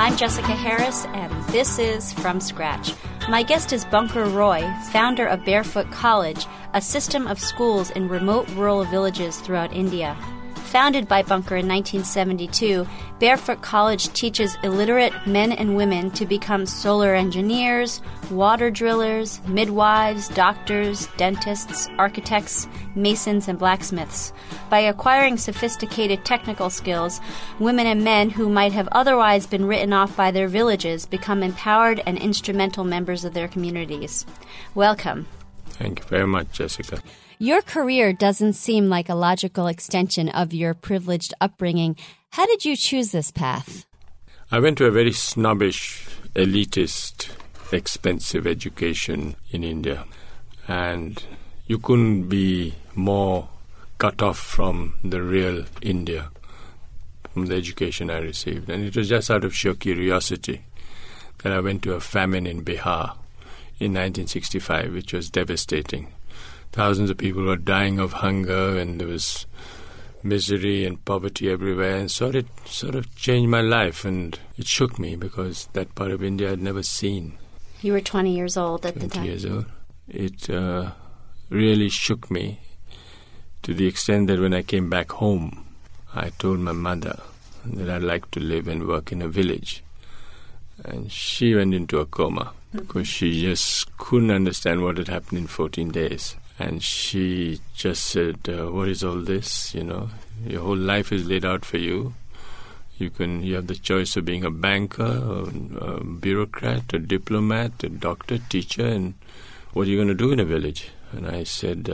I'm Jessica Harris, and this is From Scratch. My guest is Bunker Roy, founder of Barefoot College, a system of schools in remote rural villages throughout India. Founded by Bunker in 1972, Barefoot College teaches illiterate men and women to become solar engineers, water drillers, midwives, doctors, dentists, architects, masons, and blacksmiths. By acquiring sophisticated technical skills, women and men who might have otherwise been written off by their villages become empowered and instrumental members of their communities. Welcome. Thank you very much, Jessica. Your career doesn't seem like a logical extension of your privileged upbringing. How did you choose this path? I went to a very snobbish, elitist, expensive education in India. And you couldn't be more cut off from the real India, from the education I received. And it was just out of sheer curiosity that I went to a famine in Bihar in 1965, which was devastating. Thousands of people were dying of hunger, and there was misery and poverty everywhere. And so it sort of changed my life, and it shook me because that part of India I'd never seen. You were 20 years old at the time. 20 years old. It really shook me to the extent that when I came back home, I told my mother that I'd like to live and work in a village. And she went into a coma because she just couldn't understand what had happened in 14 days. And she just said, what is all this? You know, your whole life is laid out for you. You have the choice of being a banker, a bureaucrat, a diplomat, a doctor, teacher, and what are you going to do in a village? And I said,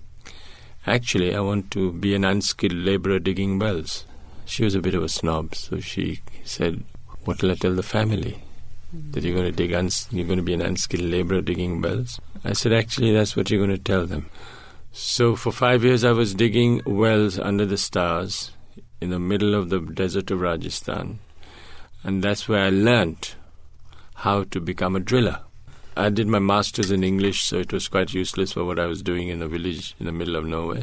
actually, I want to be an unskilled laborer digging wells. She was a bit of a snob, so she said, what will I tell the family? That you're going to be an unskilled laborer digging wells? I said, actually, that's what you're going to tell them. So for 5 years, I was digging wells under the stars in the middle of the desert of Rajasthan. And that's where I learnt how to become a driller. I did my master's in English, so it was quite useless for what I was doing in a village in the middle of nowhere.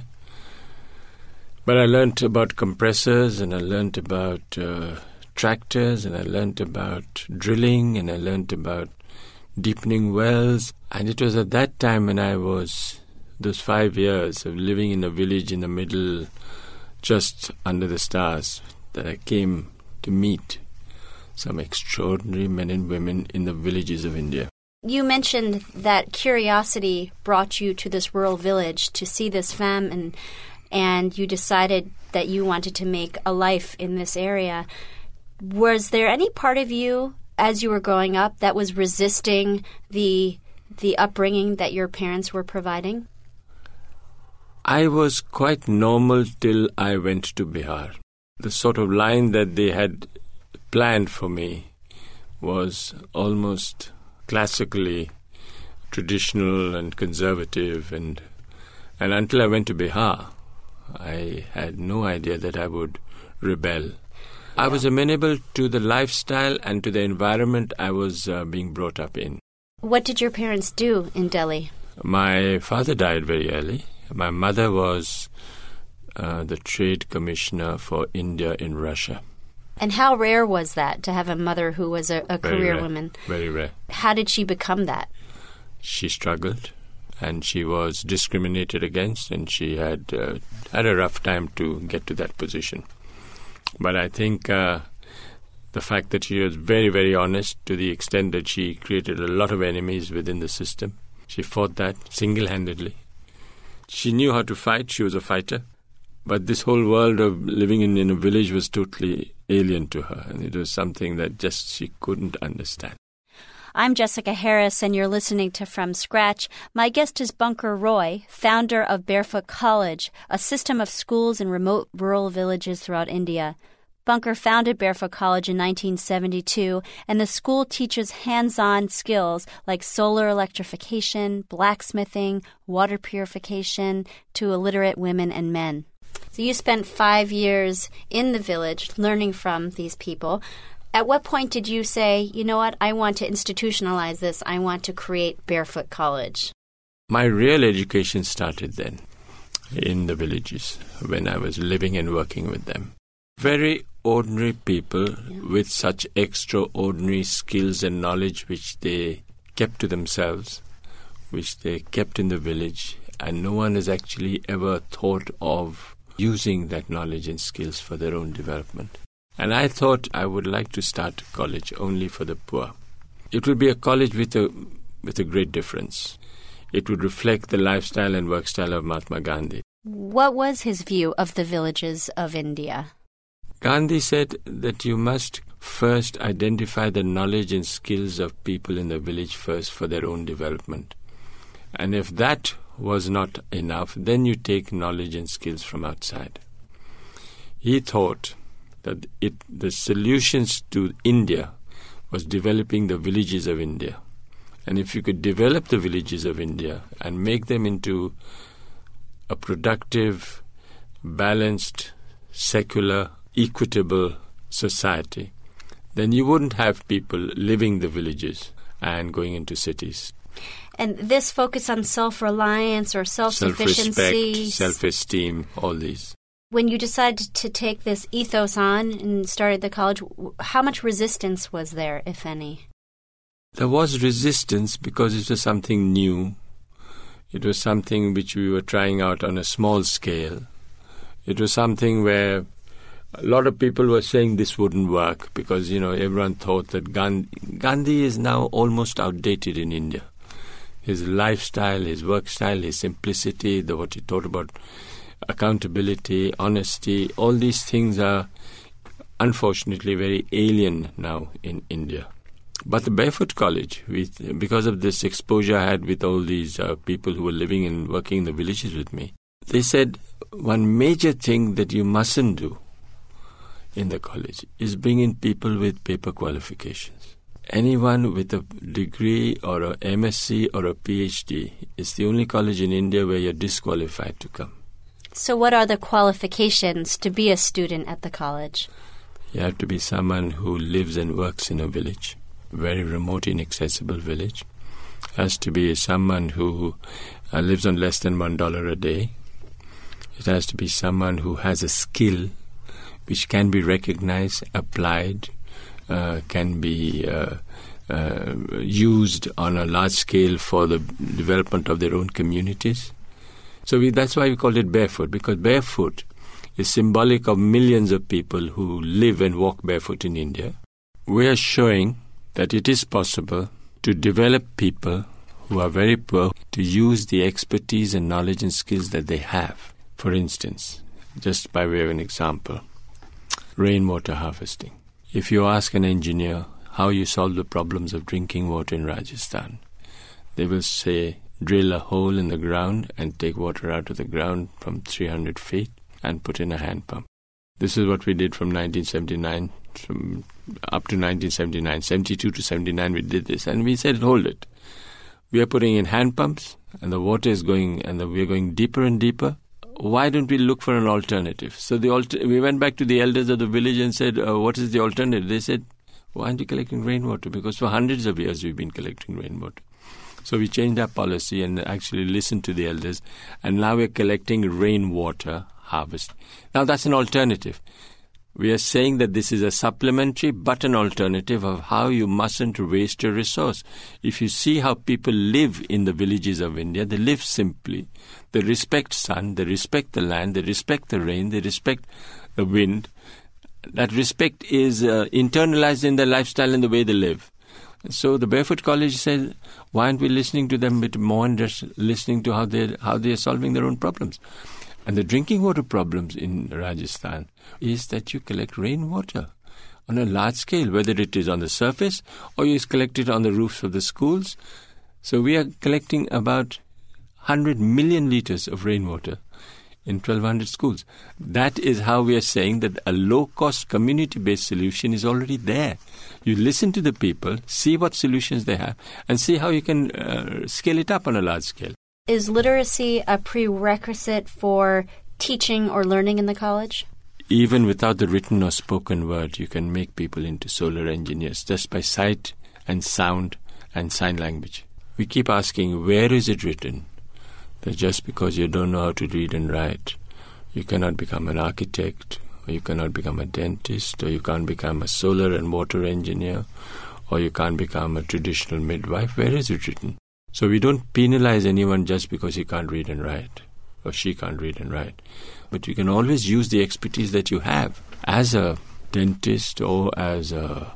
But I learnt about compressors, and I learnt about tractors, and I learnt about drilling, and I learnt about deepening wells. And it was at that time when I was, those 5 years of living in a village in the middle, just under the stars, that I came to meet some extraordinary men and women in the villages of India. You mentioned that curiosity brought you to this rural village to see this famine, and you decided that you wanted to make a life in this area. Was there any part of you, as you were growing up, that was resisting the upbringing that your parents were providing? I was quite normal till I went to Bihar. The sort of line that they had planned for me was almost classically traditional and conservative, and until I went to Bihar, I had no idea that I would rebel. I was amenable to the lifestyle and to the environment I was being brought up in. What did your parents do in Delhi? My father died very early. My mother was the trade commissioner for India in Russia. And how rare was that, to have a mother who was a career woman? Very rare. How did she become that? She struggled, and she was discriminated against, and she had a rough time to get to that position. But I think the fact that she was very, very honest, to the extent that she created a lot of enemies within the system. She fought that single-handedly. She knew how to fight. She was a fighter. But this whole world of living in a village was totally alien to her, and it was something that just she couldn't understand. I'm Jessica Harris, and you're listening to From Scratch. My guest is Bunker Roy, founder of Barefoot College, a system of schools in remote rural villages throughout India. Bunker founded Barefoot College in 1972, and the school teaches hands-on skills like solar electrification, blacksmithing, water purification to illiterate women and men. So you spent 5 years in the village learning from these people. At what point did you say, you know what, I want to institutionalize this, I want to create Barefoot College? My real education started then, in the villages, when I was living and working with them. very ordinary people with such extraordinary skills and knowledge which they kept to themselves, which they kept in the village, and no one has actually ever thought of using that knowledge and skills for their own development. And I thought I would like to start a college only for the poor. It would be a college with a great difference. It would reflect the lifestyle and work style of Mahatma Gandhi. What was his view of the villages of India? Gandhi said that you must first identify the knowledge and skills of people in the village first for their own development. And if that was not enough, then you take knowledge and skills from outside. He thought that the solutions to India was developing the villages of India. And if you could develop the villages of India and make them into a productive, balanced, secular, equitable society, then you wouldn't have people living the villages and going into cities. And this focus on self-reliance or self-sufficiency, self-respect, self-esteem, all these. When you decided to take this ethos on and started the college, how much resistance was there, if any? There was resistance because it was something new. It was something which we were trying out on a small scale. It was something where a lot of people were saying this wouldn't work because, everyone thought that Gandhi is now almost outdated in India. His lifestyle, his work style, his simplicity, what he taught about accountability, honesty, all these things are unfortunately very alien now in India. But the Barefoot College, because of this exposure I had with all these people who were living and working in the villages with me, they said one major thing that you mustn't do in the college is bring in people with paper qualifications. Anyone with a degree or a MSc or a PhD is the only college in India where you're disqualified to come. So what are the qualifications to be a student at the college? You have to be someone who lives and works in a village, very remote, inaccessible village. Has to be someone who lives on less than $1 a day. It has to be someone who has a skill which can be recognized, applied, can be used on a large scale for the development of their own communities. So that's why we called it Barefoot, because barefoot is symbolic of millions of people who live and walk barefoot in India. We are showing that it is possible to develop people who are very poor to use the expertise and knowledge and skills that they have. For instance, just by way of an example, rainwater harvesting. If you ask an engineer how you solve the problems of drinking water in Rajasthan, they will say, drill a hole in the ground and take water out of the ground from 300 feet and put in a hand pump. This is what we did from 1979 up to 1979. 72 to 79 we did this, and we said, hold it. We are putting in hand pumps and the water is going, and we are going deeper and deeper. Why don't we look for an alternative? So we went back to the elders of the village and said, what is the alternative? They said, why aren't you collecting rainwater? Because for hundreds of years we've been collecting rainwater. So we changed our policy and actually listened to the elders, and now we're collecting rainwater harvest. Now that's an alternative. We are saying that this is a supplementary but an alternative of how you mustn't waste a resource. If you see how people live in the villages of India, they live simply. They respect sun, they respect the land, they respect the rain, they respect the wind. That respect is internalized in their lifestyle and the way they live. So the Barefoot College says, why aren't we listening to them a bit more and just listening to how they are solving their own problems? And the drinking water problems in Rajasthan is that you collect rainwater on a large scale, whether it is on the surface or you collect it on the roofs of the schools. So we are collecting about 100 million liters of rainwater in 1,200 schools. That is how we are saying that a low-cost community-based solution is already there. You listen to the people, see what solutions they have, and see how you can scale it up on a large scale. Is literacy a prerequisite for teaching or learning in the college? Even without the written or spoken word, you can make people into solar engineers just by sight and sound and sign language. We keep asking, where is it written that just because you don't know how to read and write, you cannot become an architect or you cannot become a dentist, or you can't become a solar and water engineer, or you can't become a traditional midwife. Where is it written? So we don't penalize anyone just because he can't read and write, or she can't read and write. But you can always use the expertise that you have as a dentist, or as a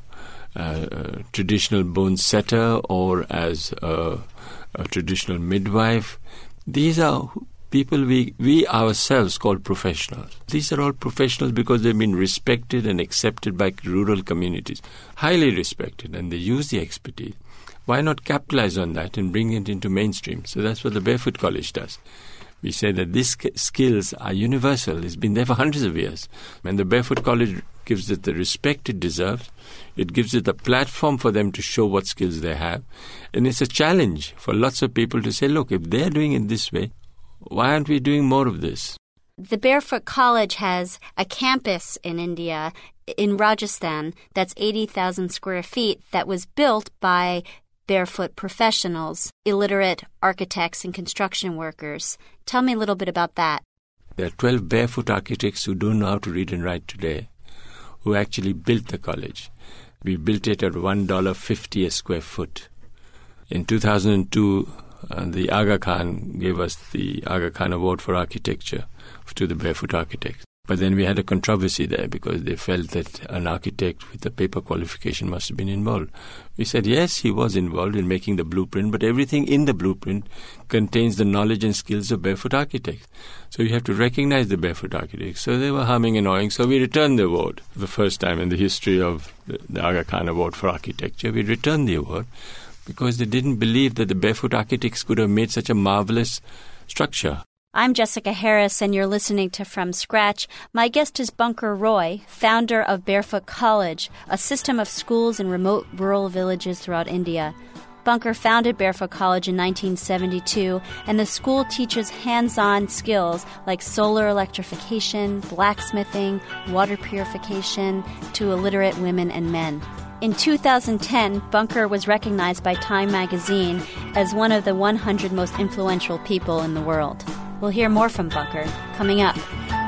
traditional bone setter, or as a traditional midwife. These are people we ourselves call professionals. These are all professionals because they've been respected and accepted by rural communities, highly respected, and they use the expertise. Why not capitalize on that and bring it into mainstream? So that's what the Barefoot College does. We say that these skills are universal. It's been there for hundreds of years. And the Barefoot College gives it the respect it deserves. It gives it a platform for them to show what skills they have. And it's a challenge for lots of people to say, look, if they're doing it this way, why aren't we doing more of this? The Barefoot College has a campus in India, in Rajasthan, that's 80,000 square feet, that was built by barefoot professionals, illiterate architects and construction workers. Tell me a little bit about that. There are 12 barefoot architects who don't know how to read and write today, who actually built the college. We built it at $1.50 a square foot. In 2002, the Aga Khan gave us the Aga Khan Award for Architecture to the barefoot architects. But then we had a controversy there because they felt that an architect with a paper qualification must have been involved. We said, yes, he was involved in making the blueprint, but everything in the blueprint contains the knowledge and skills of barefoot architects. So you have to recognize the barefoot architects. So they were humming and hawing. So we returned the award. For the first time in the history of the Aga Khan Award for Architecture, we returned the award because they didn't believe that the barefoot architects could have made such a marvelous structure. I'm Jessica Harris, and you're listening to From Scratch. My guest is Bunker Roy, founder of Barefoot College, a system of schools in remote rural villages throughout India. Bunker founded Barefoot College in 1972, and the school teaches hands-on skills like solar electrification, blacksmithing, water purification to illiterate women and men. In 2010, Bunker was recognized by Time magazine as one of the 100 most influential people in the world. We'll hear more from Bunker coming up.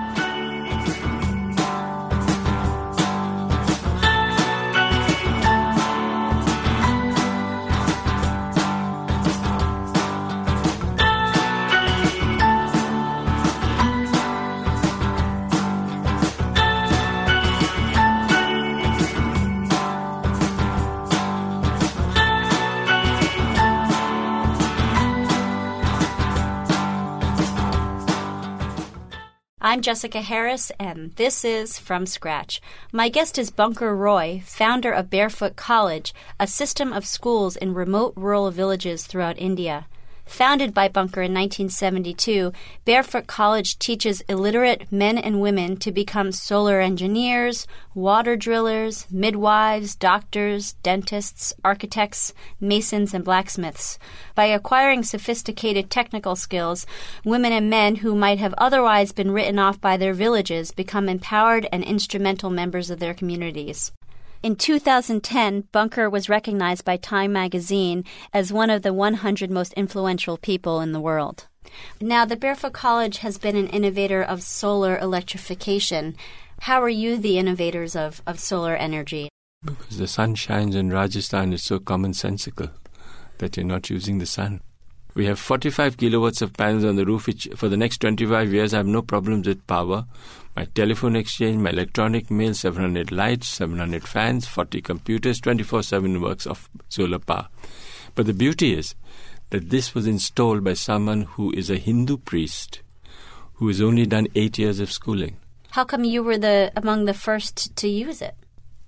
I'm Jessica Harris, and this is From Scratch. My guest is Bunker Roy, founder of Barefoot College, a system of schools in remote rural villages throughout India. Founded by Bunker in 1972, Barefoot College teaches illiterate men and women to become solar engineers, water drillers, midwives, doctors, dentists, architects, masons, and blacksmiths. By acquiring sophisticated technical skills, women and men who might have otherwise been written off by their villages become empowered and instrumental members of their communities. In 2010, Bunker was recognized by Time magazine as one of the 100 most influential people in the world. Now, the Barefoot College has been an innovator of solar electrification. How are you the innovators of solar energy? Because the sun shines in Rajasthan, it's so commonsensical that you're not using the sun. We have 45 kilowatts of panels on the roof, which for the next 25 years I have no problems with power. My telephone exchange, my electronic mail, 700 lights, 700 fans, 40 computers, 24/7 works of solar power. But the beauty is that this was installed by someone who is a Hindu priest who has only done 8 years of schooling. How come you were among the first to use it?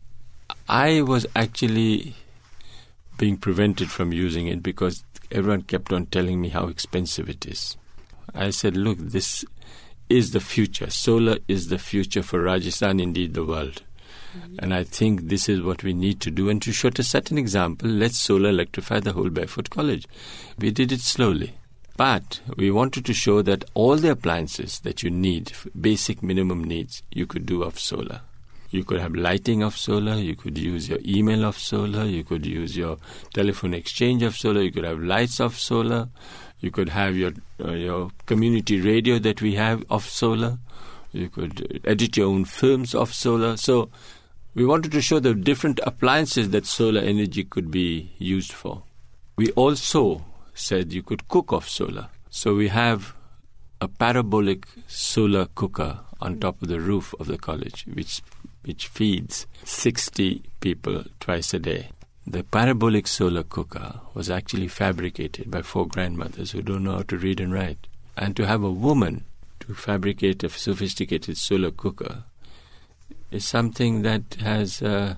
I was actually being prevented from using it because everyone kept on telling me how expensive it is. I said, look, this is the future. Solar is the future for Rajasthan, indeed the world. Mm-hmm. And I think this is what we need to do. And to set an example, let's solar electrify the whole Barefoot College. We did it slowly. But we wanted to show that all the appliances that you need, basic minimum needs, you could do off solar. You could have lighting of solar, you could use your email of solar, you could use your telephone exchange of solar, you could have lights of solar, you could have your community radio that we have of solar, You could edit your own films off solar. So we wanted to show the different appliances that solar energy could be used for. We also said you could cook off solar. So we have a parabolic solar cooker on top of the roof of the college, which feeds 60 people twice a day. The parabolic solar cooker was actually fabricated by 4 grandmothers who don't know how to read and write. And to have a woman to fabricate a sophisticated solar cooker is something that is a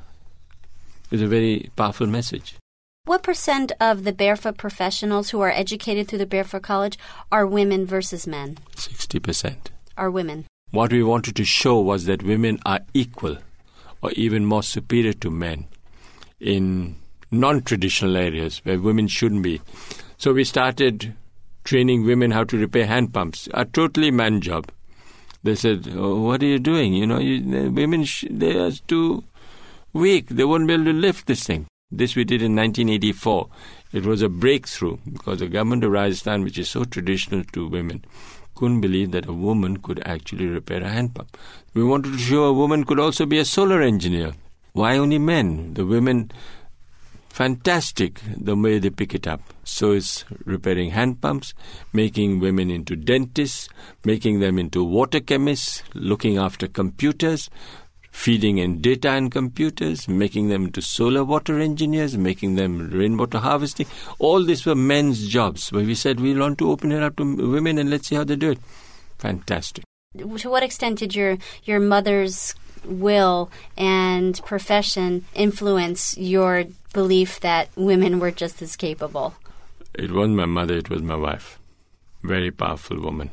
very powerful message. What percent of the barefoot professionals who are educated through the Barefoot College are women versus men? 60%. Are women. What we wanted to show was that women are equal or even more superior to men in non-traditional areas where women shouldn't be. So we started training women how to repair hand pumps, a totally man job. They said, "Oh, what are you doing? Women, they are too weak. They won't be able to lift this thing." This we did in 1984. It was a breakthrough because the government of Rajasthan, which is so traditional to women, couldn't believe that a woman could actually repair a hand pump. We wanted to show a woman could also be a solar engineer. Why only men? The women, fantastic the way they pick it up. So it's repairing hand pumps, making women into dentists, making them into water chemists, looking after computers, feeding in data and computers, making them into solar water engineers, making them rainwater harvesting. All these were men's jobs. But we said we want to open it up to women and let's see how they do it. Fantastic. To what extent did your mother's will and profession influence your belief that women were just as capable? It wasn't my mother, it was my wife. Very powerful woman.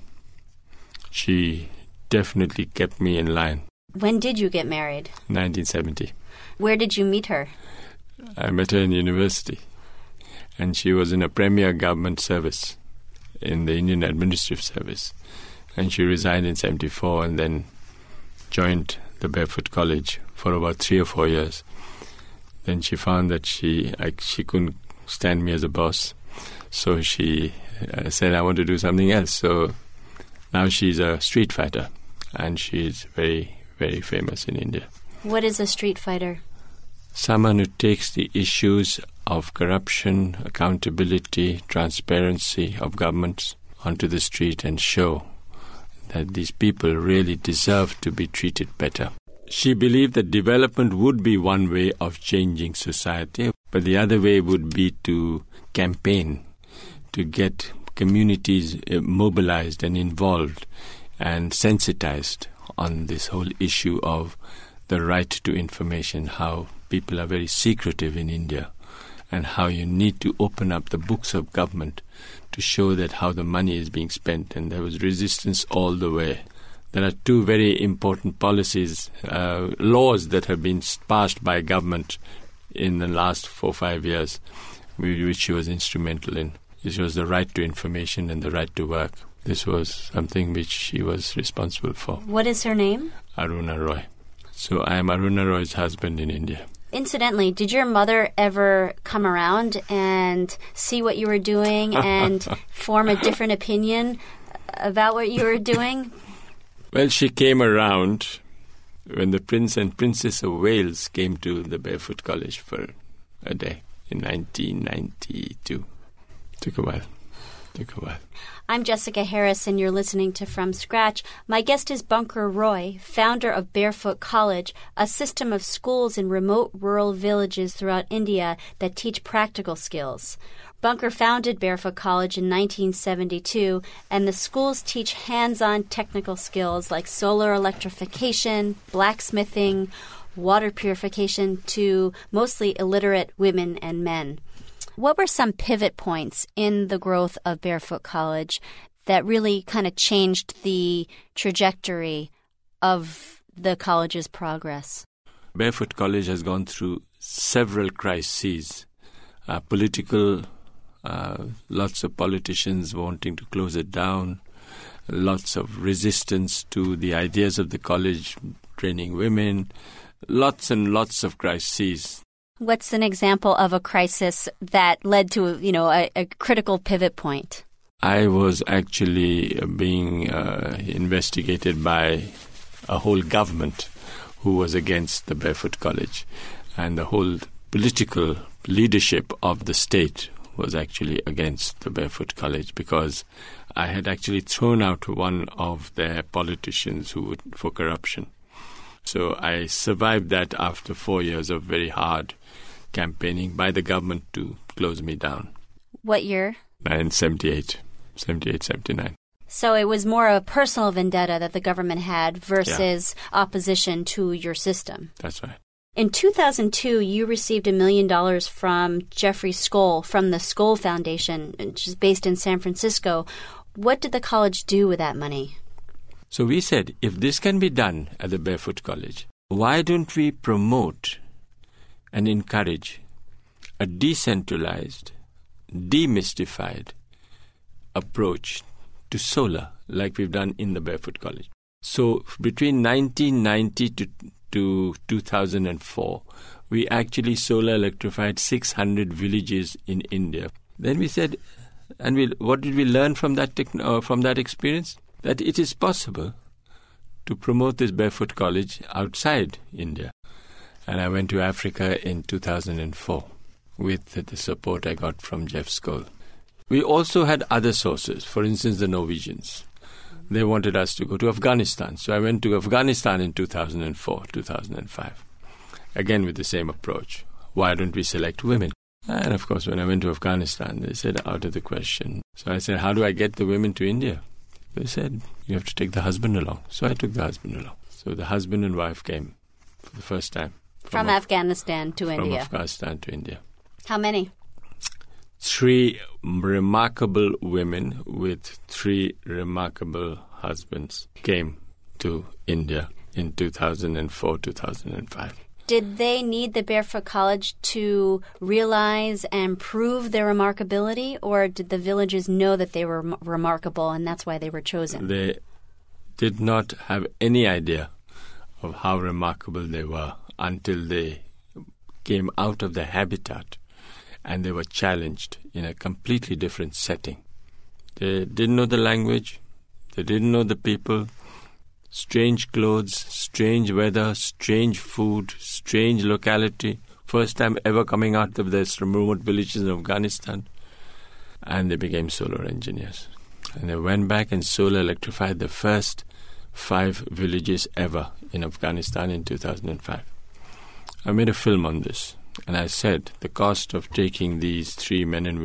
She definitely kept me in line. When did you get married? 1970. Where did you meet her? I met her in university. And she was in a premier government service in the Indian Administrative Service. And she resigned in 74 and then joined the Barefoot College for about 3 or 4 years. Then she found that she couldn't stand me as a boss. So she said, I want to do something else. So now she's a street fighter. And she's very, very famous in India. What is a street fighter? Someone who takes the issues of corruption, accountability, transparency of governments onto the street and show that these people really deserve to be treated better. She believed that development would be one way of changing society, but the other way would be to campaign, to get communities mobilized and involved and sensitized on this whole issue of the right to information, how people are very secretive in India, and how you need to open up the books of government to show that how the money is being spent. And there was resistance all the way. There are 2 very important policies, laws that have been passed by government in the last 4 or 5 years, which she was instrumental in. This was the right to information and the right to work. This was something which she was responsible for. What is her name? Aruna Roy. So I am Aruna Roy's husband in India. Incidentally, did your mother ever come around and see what you were doing and form a different opinion about what you were doing? Well, she came around when the Prince and Princess of Wales came to the Barefoot College for a day in 1992. Took a while. I'm Jessica Harris, and you're listening to From Scratch. My guest is Bankar Roy, founder of Barefoot College, a system of schools in remote rural villages throughout India that teach practical skills. Bankar founded Barefoot College in 1972, and the schools teach hands-on technical skills like solar electrification, blacksmithing, water purification to mostly illiterate women and men. What were some pivot points in the growth of Barefoot College that really kind of changed the trajectory of the college's progress? Barefoot College has gone through several crises, political, lots of politicians wanting to close it down, lots of resistance to the ideas of the college, training women, lots and lots of crises. What's an example of a crisis that led to, a critical pivot point? I was actually being investigated by a whole government who was against the Barefoot College, and the whole political leadership of the state was actually against the Barefoot College, because I had actually thrown out one of their politicians for corruption. So I survived that after 4 years of very hard campaigning by the government to close me down. What year? In 78, 79. So it was more a personal vendetta that the government had versus opposition to your system. That's right. In 2002, you received $1 million from Jeffrey Skoll from the Skoll Foundation, which is based in San Francisco. What did the college do with that money? So we said, if this can be done at the Barefoot College, why don't we promote and encourage a decentralized, demystified approach to solar, like we've done in the Barefoot College. So between 1990 to 2004, we actually solar electrified 600 villages in India. Then we said, what did we learn from that experience? That it is possible to promote this Barefoot College outside India. And I went to Africa in 2004 with the support I got from Jeff Skoll. We also had other sources, for instance, the Norwegians. They wanted us to go to Afghanistan. So I went to Afghanistan in 2004, 2005, again with the same approach. Why don't we select women? And of course, when I went to Afghanistan, they said, out of the question. So I said, how do I get the women to India? They said, you have to take the husband along. So I took the husband along. So the husband and wife came for the first time. From Afghanistan to India? From Afghanistan to India. How many? 3 remarkable women with 3 remarkable husbands came to India in 2004, 2005. Did they need the Barefoot College to realize and prove their remarkability, or did the villages know that they were remarkable and that's why they were chosen? They did not have any idea of how remarkable they were until they came out of their habitat and they were challenged in a completely different setting. They didn't know the language, they didn't know the people, strange clothes, strange weather, strange food, strange locality, first time ever coming out of this remote villages in Afghanistan. And they became solar engineers. And they went back and solar electrified the first 5 villages ever in Afghanistan in 2005. I made a film on this. And I said the cost of taking these 6 men and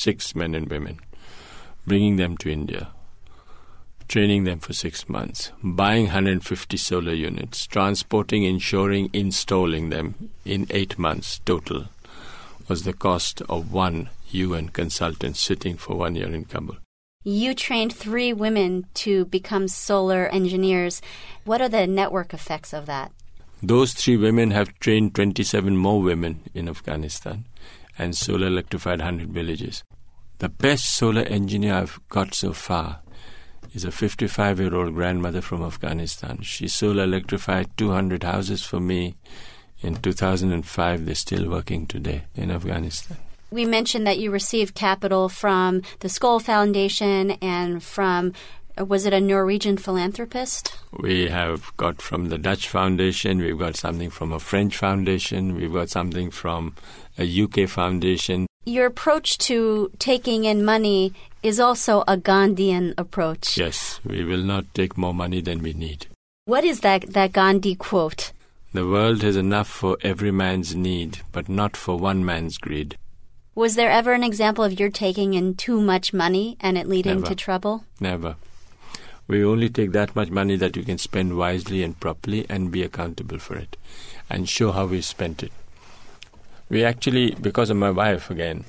women, bringing them to India, training them for 6 months, buying 150 solar units, transporting, insuring, installing them in 8 months total, was the cost of one UN consultant sitting for 1 year in Kabul. You trained 3 women to become solar engineers. What are the network effects of that? Those 3 women have trained 27 more women in Afghanistan and solar electrified 100 villages. The best solar engineer I've got so far is a 55-year-old grandmother from Afghanistan. She solar electrified 200 houses for me in 2005. They're still working today in Afghanistan. We mentioned that you received capital from the Skoll Foundation and from, was it a Norwegian philanthropist? We have got from the Dutch Foundation, we've got something from a French foundation, we've got something from a UK foundation. Your approach to taking in money is also a Gandhian approach. Yes, we will not take more money than we need. What is that Gandhi quote? The world has enough for every man's need, but not for one man's greed. Was there ever an example of your taking in too much money and it leading to trouble? Never. We only take that much money that you can spend wisely and properly and be accountable for it and show how we spent it. We actually, because of my wife again,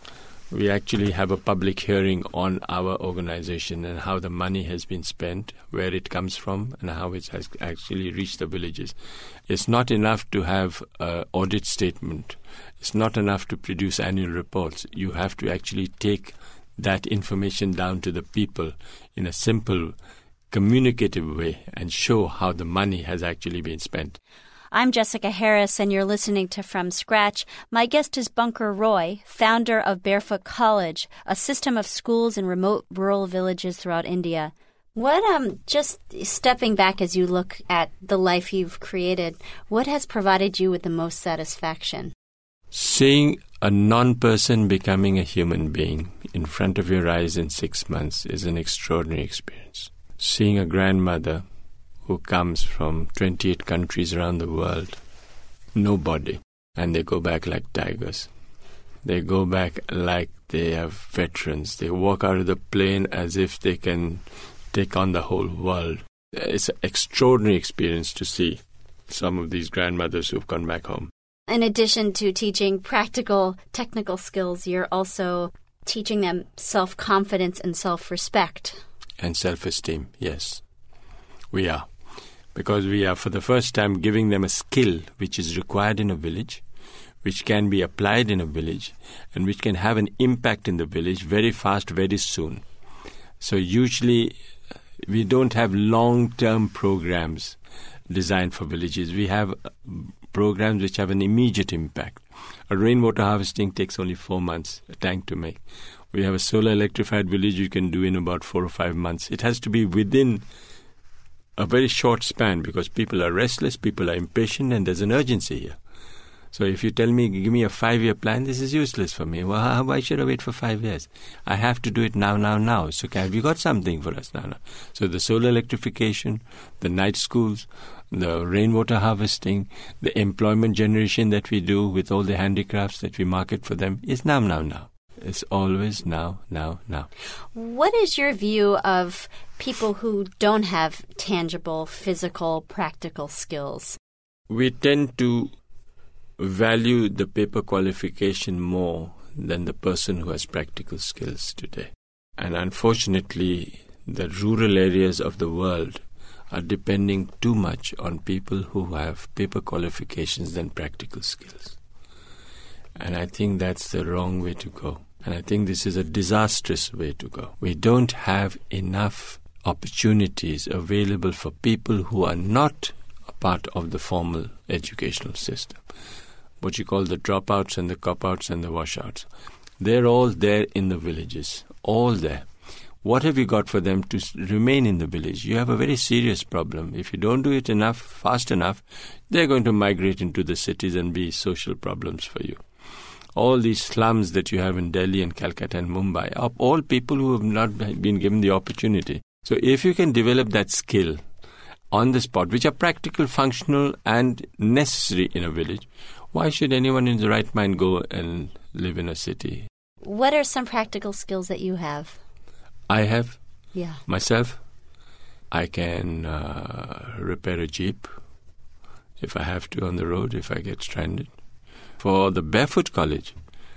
we actually have a public hearing on our organization and how the money has been spent, where it comes from, and how it has actually reached the villages. It's not enough to have an audit statement. It's not enough to produce annual reports. You have to actually take that information down to the people in a simple, communicative way and show how the money has actually been spent. I'm Jessica Harris, and you're listening to From Scratch. My guest is Bunker Roy, founder of Barefoot College, a system of schools in remote rural villages throughout India. Just stepping back as you look at the life you've created, what has provided you with the most satisfaction? Seeing a non-person becoming a human being in front of your eyes in 6 months is an extraordinary experience. Seeing a grandmother who comes from 28 countries around the world, nobody, and they go back like tigers. They go back like they are veterans. They walk out of the plane as if they can take on the whole world. It's an extraordinary experience to see some of these grandmothers who've gone back home. In addition to teaching practical, technical skills, you're also teaching them self-confidence and self-respect. And self-esteem, yes. We are. Because we are, for the first time, giving them a skill which is required in a village, which can be applied in a village, and which can have an impact in the village very fast, very soon. So usually, we don't have long-term programs designed for villages. We have programs which have an immediate impact. A rainwater harvesting takes only 4 months, a tank to make. We have a solar electrified village you can do in about 4 or 5 months. It has to be within a very short span because people are restless, people are impatient, and there's an urgency here. So if you tell me, give me a 5-year plan, this is useless for me. Well, why should I wait for 5 years? I have to do it now. So have you got something for us now? So the solar electrification, the night schools, the rainwater harvesting, the employment generation that we do with all the handicrafts that we market for them is now. It's always now. What is your view of people who don't have tangible, physical, practical skills? We tend to value the paper qualification more than the person who has practical skills today. And unfortunately, the rural areas of the world are depending too much on people who have paper qualifications than practical skills. And I think that's the wrong way to go. And I think this is a disastrous way to go. We don't have enough opportunities available for people who are not a part of the formal educational system. What you call the dropouts and the cop-outs and the washouts. They're all there in the villages, all there. What have you got for them to remain in the village? You have a very serious problem. If you don't do it fast enough, they're going to migrate into the cities and be social problems for you. All these slums that you have in Delhi and Calcutta and Mumbai are all people who have not been given the opportunity. So if you can develop that skill on the spot, which are practical, functional, and necessary in a village, why should anyone in the right mind go and live in a city? What are some practical skills that you have? I have? Yeah. Myself? I can repair a jeep if I have to on the road, if I get stranded. For the Barefoot College,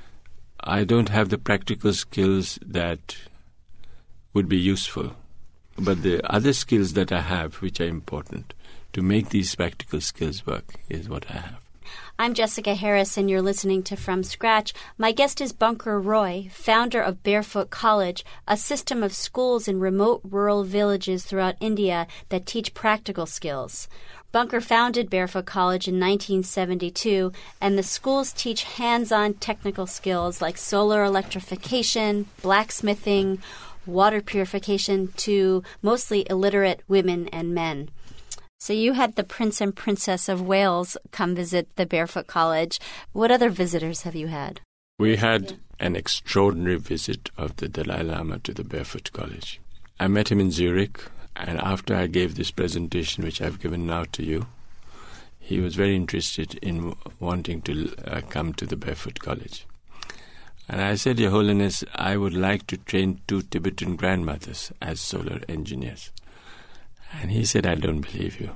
I don't have the practical skills that would be useful. But the other skills that I have, which are important to make these practical skills work, is what I have. I'm Jessica Harris, and you're listening to From Scratch. My guest is Bunker Roy, founder of Barefoot College, a system of schools in remote rural villages throughout India that teach practical skills. Bunker founded Barefoot College in 1972, and the schools teach hands-on technical skills like solar electrification, blacksmithing, water purification to mostly illiterate women and men. So you had the Prince and Princess of Wales come visit the Barefoot College. What other visitors have you had? We had an extraordinary visit of the Dalai Lama to the Barefoot College. I met him in Zurich, and after I gave this presentation, which I've given now to you, he was very interested in wanting to come to the Barefoot College. And I said, Your Holiness, I would like to train 2 Tibetan grandmothers as solar engineers. And he said, I don't believe you.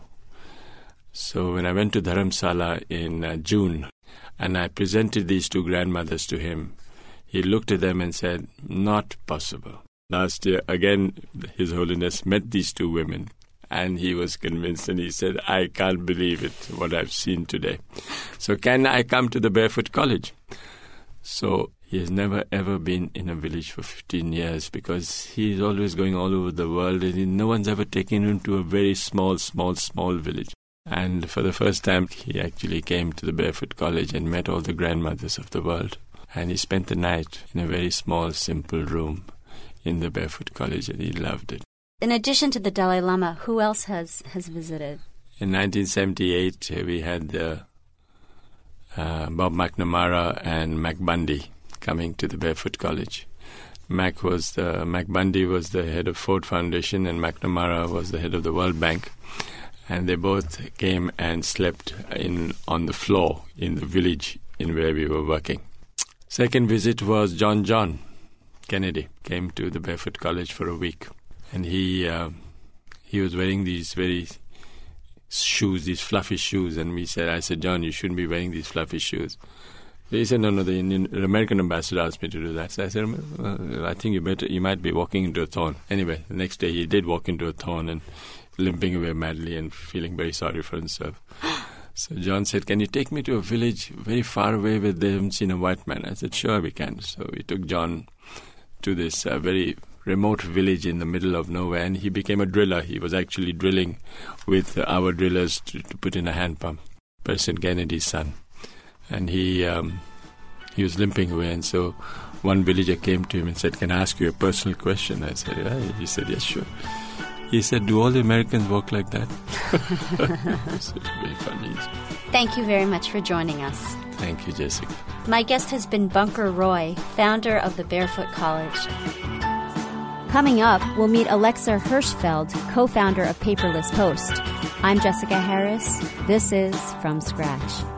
So when I went to Dharamsala in June, and I presented these 2 grandmothers to him, he looked at them and said, not possible. Last year, again, His Holiness met these 2 women, and he was convinced, and he said, I can't believe it, what I've seen today. So can I come to the Barefoot College? So he has never ever been in a village for 15 years because he's always going all over the world, and no one's ever taken him to a very small village. And for the first time, he actually came to the Barefoot College and met all the grandmothers of the world. And he spent the night in a very small, simple room in the Barefoot College, and he loved it. In addition to the Dalai Lama, who else has visited? In 1978, we had Bob McNamara and Mac Bundy coming to the Barefoot College. Mac Bundy was the head of Ford Foundation, and McNamara was the head of the World Bank. And they both came and slept on the floor in the village in where we were working. Second visit was John Kennedy came to the Barefoot College for a week, and he was wearing these these fluffy shoes, and I said, John, you shouldn't be wearing these fluffy shoes. He said, no, the American ambassador asked me to do that. So I said, I think you might be walking into a thorn. Anyway, the next day he did walk into a thorn and limping away madly and feeling very sorry for himself. So John said, can you take me to a village very far away where they haven't seen a white man? I said, sure, we can. So we took John to this very remote village in the middle of nowhere, and he became a driller. He was actually drilling with our drillers to put in a hand pump, President Kennedy's son. And he was limping away, and so one villager came to him and said, can I ask you a personal question? I said, yeah. He said, yes, sure. He said, do all the Americans walk like that? It's very funny. Thank you very much for joining us. Thank you, Jessica. My guest has been Bunker Roy, founder of the Barefoot College. Coming up, we'll meet Alexa Hirschfeld, co-founder of Paperless Post. I'm Jessica Harris. This is From Scratch.